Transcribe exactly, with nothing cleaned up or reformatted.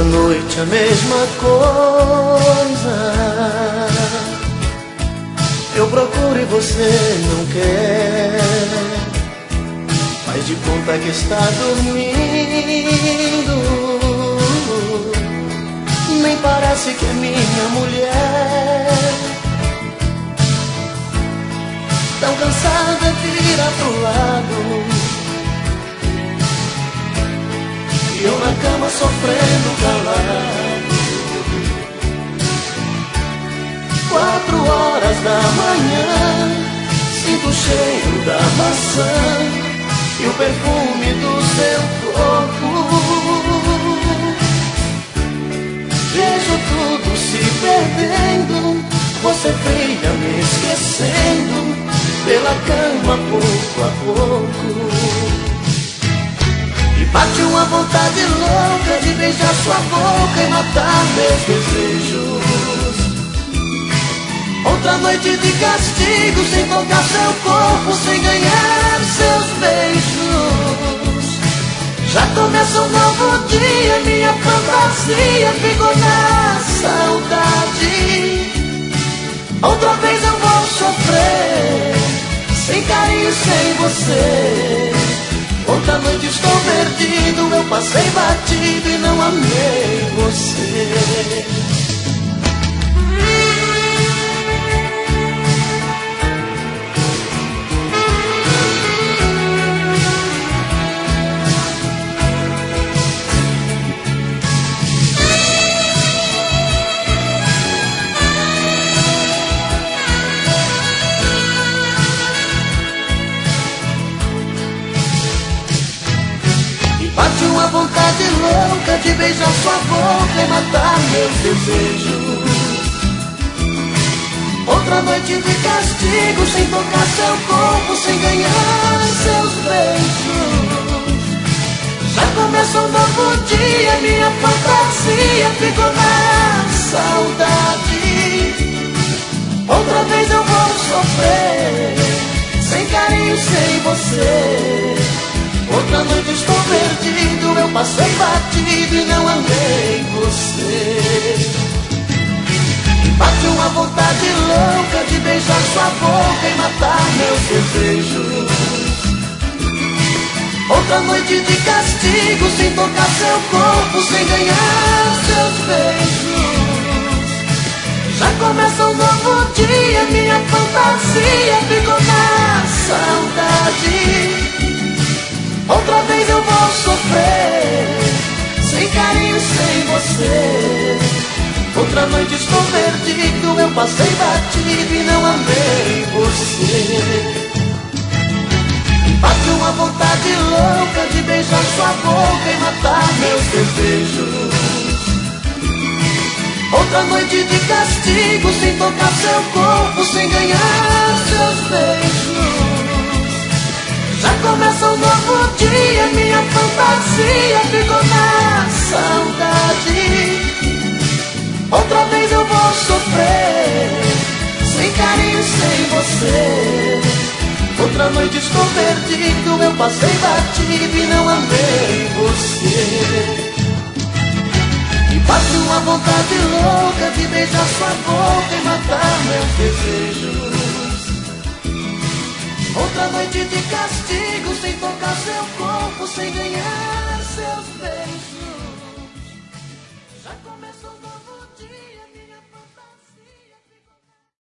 noite a mesma coisa. Eu procuro e você não quer. Faz de conta que está dormindo. Nem parece que é minha mulher. Tão cansada, vira pro lado. E eu na cama sofrendo calado. Quatro horas da manhã, sinto o cheiro da maçã e o perfume do seu corpo. Vejo tudo se perdendo, você fria me esquecendo, pela cama pouco a pouco. E bate uma vontade louca de beijar sua boca e matar meus desejos. Outra noite de castigo, sem tocar seu corpo, sem ganhar seus beijos. Já começa um novo dia, minha fantasia ficou na saudade. Outra vez eu vou sofrer, sem carinho, sem você. Outra noite estou perdido, eu passei batido e não amei você. Bate uma vontade louca de beijar sua boca e matar meus desejos. Outra noite de castigo, sem tocar seu corpo, sem ganhar seus beijos. Já começa um novo dia, minha fantasia ficou na saudade. Outra vez eu vou sofrer, sem carinho, sem você. Outra noite estou perdido, eu passei batido e não amei você. Bate uma vontade louca de beijar sua boca e matar meus desejos. Outra noite de castigo, sem tocar seu corpo, sem ganhar seus beijos. Já começa um novo dia, minha fantasia ficou na saudade. Outra vez eu vou sofrer, sem carinho, sem você. Outra noite estou perdido, eu passei batido e não amei você. Bate uma vontade louca de beijar sua boca e matar meus desejos. Outra noite de castigo, sem tocar seu corpo, sem ganhar seus beijos. Já começa um novo dia, minha fantasia ficou na saudade. Outra vez eu vou sofrer, sem carinho, sem você. Outra noite estou perdido, eu passei batido e não amei você. E bate uma vontade louca de beijar sua boca e matar meus desejos. Outra noite de castigo, sem tocar seu corpo, sem ganhar